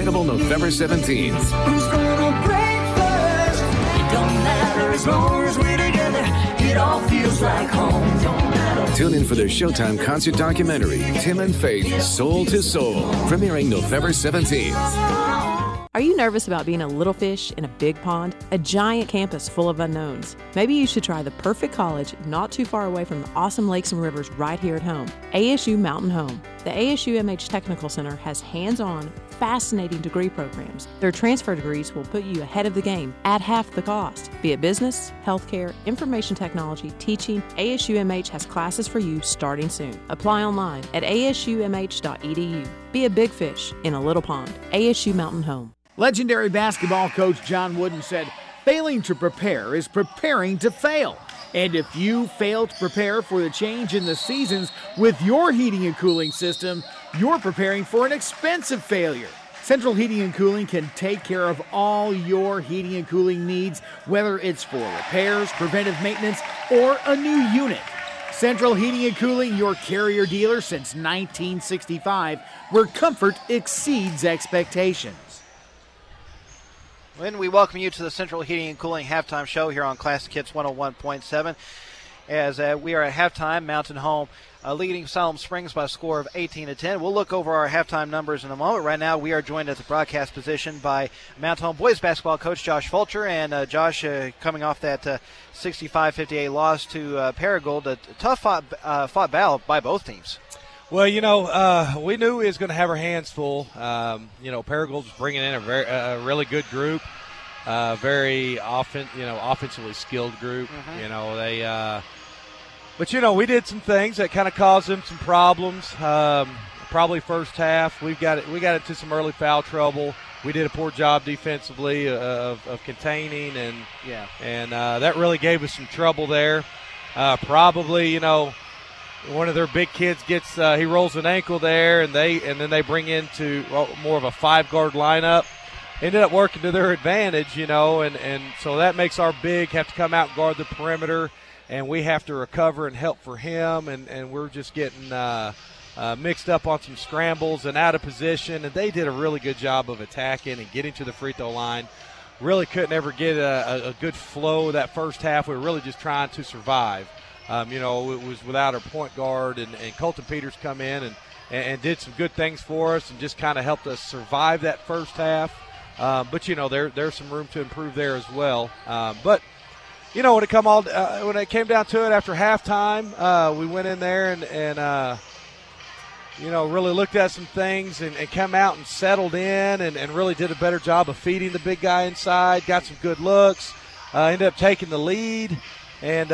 unforgettable November 17th. Who's gonna break first? It don't matter as long as we're together. It all feels like home. Don't matter. Tune in for their Showtime concert documentary, Tim and Faith, Soul to Soul, premiering November 17th. Are you nervous about being a little fish in a big pond? A giant campus full of unknowns? Maybe you should try the perfect college not too far away from the awesome lakes and rivers right here at home, ASU Mountain Home. The ASU MH Technical Center has hands-on, fascinating degree programs. Their transfer degrees will put you ahead of the game at half the cost. Be it business, healthcare, information technology, teaching, ASU MH has classes for you starting soon. Apply online at asumh.edu. Be a big fish in a little pond. ASU Mountain Home. Legendary basketball coach John Wooden said, failing to prepare is preparing to fail. And if you fail to prepare for the change in the seasons with your heating and cooling system, you're preparing for an expensive failure. Central Heating and Cooling can take care of all your heating and cooling needs, whether it's for repairs, preventive maintenance, or a new unit. Central Heating and Cooling, your carrier dealer since 1965, where comfort exceeds expectations. When we welcome you to the Central Heating and Cooling halftime show here on Classic Hits 101.7. As we are at halftime, Mountain Home leading Siloam Springs by a score of 18-10. We'll look over our halftime numbers in a moment. Right now, we are joined at the broadcast position by Mountain Home boys basketball coach Josh Fulcher. And Josh, coming off that 65-58 loss to Paragould, a tough fought battle by both teams. Well, we knew we was going to have our hands full. Paragould was bringing in a really good group, very offensively skilled group. Mm-hmm. But we did some things that kind of caused them some problems. Probably first half, we got into some early foul trouble. We did a poor job defensively of containing, and that really gave us some trouble there. One of their big kids gets he rolls an ankle there, and then they bring into more of a 5-guard lineup. Ended up working to their advantage, and so that makes our big have to come out and guard the perimeter, and we have to recover and help for him, and we're just getting mixed up on some scrambles and out of position, and they did a really good job of attacking and getting to the free throw line. Really couldn't ever get a good flow that first half. We were really just trying to survive. It was without our point guard, and Colton Peters come in and did some good things for us and just kind of helped us survive that first half. But there's some room to improve there as well. But when it came down to it after halftime, we went in there and really looked at some things and come out and settled in and really did a better job of feeding the big guy inside. Got some good looks. Ended up taking the lead, and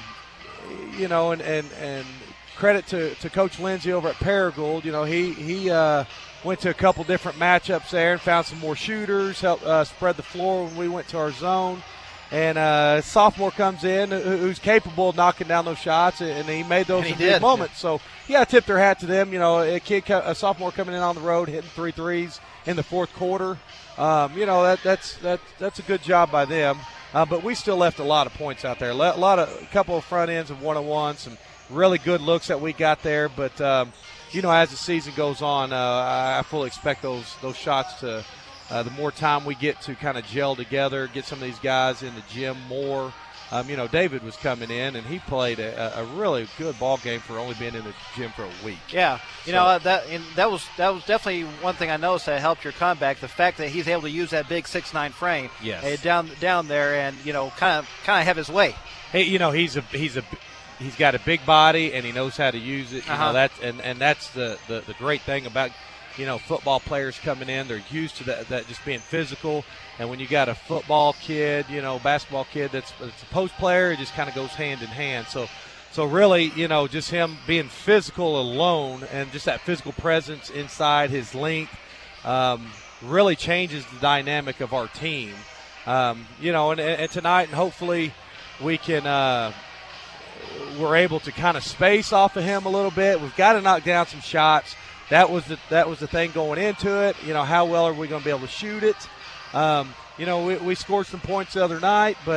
and credit to Coach Lindsay over at Paragould. He went to a couple different matchups there and found some more shooters, helped spread the floor when we went to our zone. And sophomore comes in who's capable of knocking down those shots, and he made those in big moments. So you got to tip their hat to them. A sophomore coming in on the road, hitting 3 threes in the fourth quarter. That's a good job by them. But we still left a lot of points out there. A couple of front ends of one-on-one, some really good looks that we got there. But as the season goes on, I fully expect those shots to. The more time we get to kind of gel together, get some of these guys in the gym more. David was coming in, and he played a really good ball game for only being in the gym for a week. Yeah, that was definitely one thing I noticed that helped your comeback. The fact that he's able to use that big 6'9" frame, down there, and kind of have his way. Hey, he's got a big body, and he knows how to use it. That's the great thing about. Football players coming in, they're used to that just being physical. And when you got a football kid, basketball kid that's a post player, it just kind of goes hand in hand. So really, just him being physical alone and just that physical presence inside his length really changes the dynamic of our team. And tonight, and hopefully we can we're able to kind of space off of him a little bit. We've got to knock down some shots. That was the thing going into it. How well are we going to be able to shoot it? We scored some points the other night, but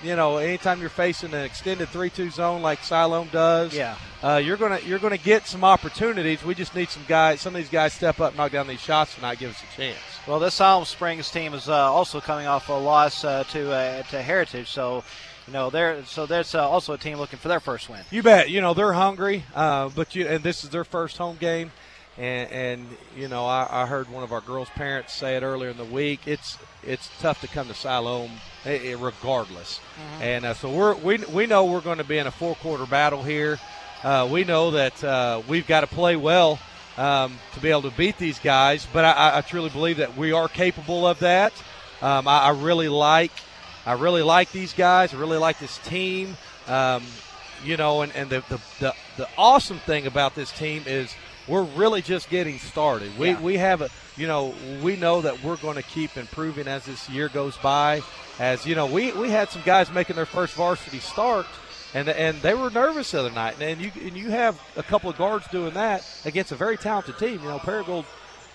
anytime you're facing an extended 3-2 zone like Siloam does, Yeah. You're gonna get some opportunities. We just need some of these guys step up, knock down these shots tonight, give us a chance. Well, this Siloam Springs team is also coming off a loss to Heritage, so there's also a team looking for their first win. You bet. They're hungry, and this is their first home game, and I heard one of our girls' parents say it earlier in the week. It's tough to come to Siloam regardless, and so we know we're going to be in a 4-quarter battle here. We know that we've got to play well to be able to beat these guys, but I truly believe that we are capable of that. I really like these guys. I really like this team. And the awesome thing about this team is we're really just getting started. We have we know that we're going to keep improving as this year goes by. As we had some guys making their first varsity start, and they were nervous the other night. And you have a couple of guards doing that against a very talented team. Paragould,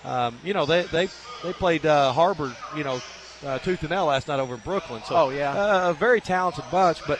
they played Harbor, tooth and nail last night over in Brooklyn. So a very talented bunch, but.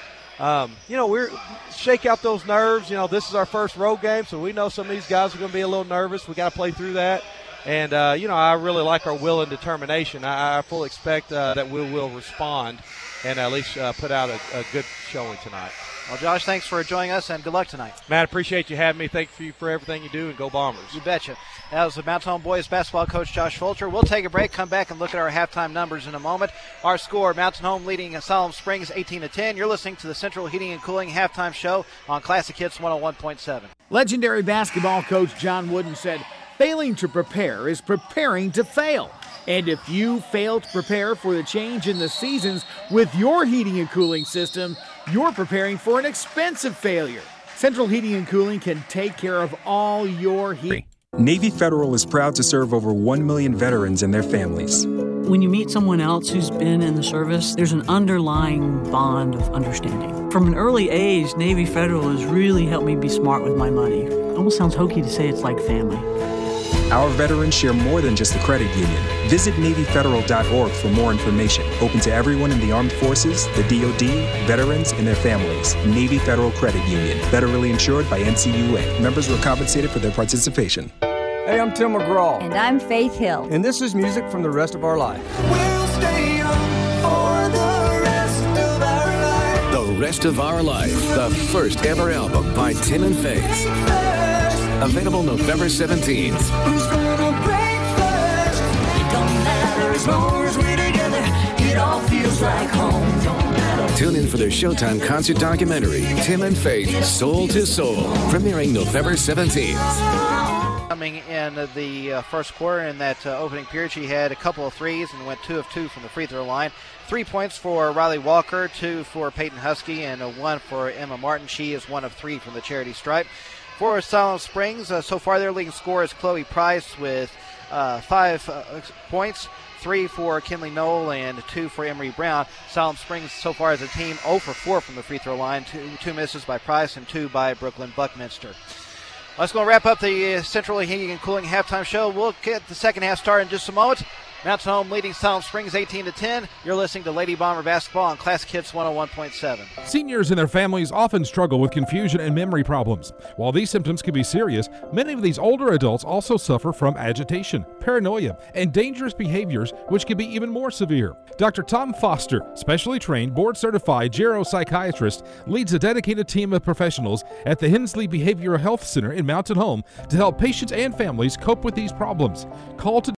We're shake out those nerves. This is our first road game, so we know some of these guys are going to be a little nervous. We got to play through that, and I really like our will and determination. I fully expect that we will respond and at least put out a good showing tonight. Well, Josh, thanks for joining us, and good luck tonight. Matt, appreciate you having me. Thank you for everything you do, and go Bombers. You betcha. That was the Mountain Home boys basketball coach Josh Fulcher. We'll take a break, come back, and look at our halftime numbers in a moment. Our score, Mountain Home leading Siloam Springs 18-10. You're listening to the Central Heating and Cooling halftime show on Classic Hits 101.7. Legendary basketball coach John Wooden said, failing to prepare is preparing to fail. And if you fail to prepare for the change in the seasons with your heating and cooling system, you're preparing for an expensive failure. Central Heating and Cooling can take care of all your heat. Navy Federal is proud to serve over 1 million veterans and their families. When you meet someone else who's been in the service, there's an underlying bond of understanding. From an early age, Navy Federal has really helped me be smart with my money. It almost sounds hokey to say it's like family. Our veterans share more than just a credit union. Visit NavyFederal.org for more information. Open to everyone in the armed forces, the DoD, veterans, and their families. Navy Federal Credit Union. Federally insured by NCUA. Members were compensated for their participation. Hey, I'm Tim McGraw. And I'm Faith Hill. And this is music from the rest of our life. We'll stay young for the rest of our life. The Rest of Our Life, the first ever album by Tim and Faith. Available November 17th. Who's gonna break first? It don't matter as long as we're together. It all feels like home. Don't matter. Tune in for their Showtime concert documentary, Tim and Faith, Soul to Soul, premiering November 17th. Coming in the first quarter in that opening period, she had a couple of threes and went 2 of 2 from the free throw line. 3 points for Riley Walker, 2 for Peyton Husky, and 1 for Emma Martin. She is 1 of 3 from the charity stripe. For Siloam Springs, so far their leading scorer is Chloe Price with 5 points, 3 for Kinley Knoll and 2 for Emery Brown. Siloam Springs so far as a team 0 for 4 from the free throw line, 2 misses by Price and 2 by Brooklyn Buckminster. Let's go wrap up the Central Heating and Cooling halftime show. We'll get the second half started in just a moment. Mountain Home leading Siloam Springs 18-10. You're listening to Lady Bomber Basketball on Classic Hits 101.7. Seniors and their families often struggle with confusion and memory problems. While these symptoms can be serious, many of these older adults also suffer from agitation, paranoia, and dangerous behaviors, which can be even more severe. Dr. Tom Foster, specially trained, board-certified geropsychiatrist, leads a dedicated team of professionals at the Hensley Behavioral Health Center in Mountain Home to help patients and families cope with these problems. Call to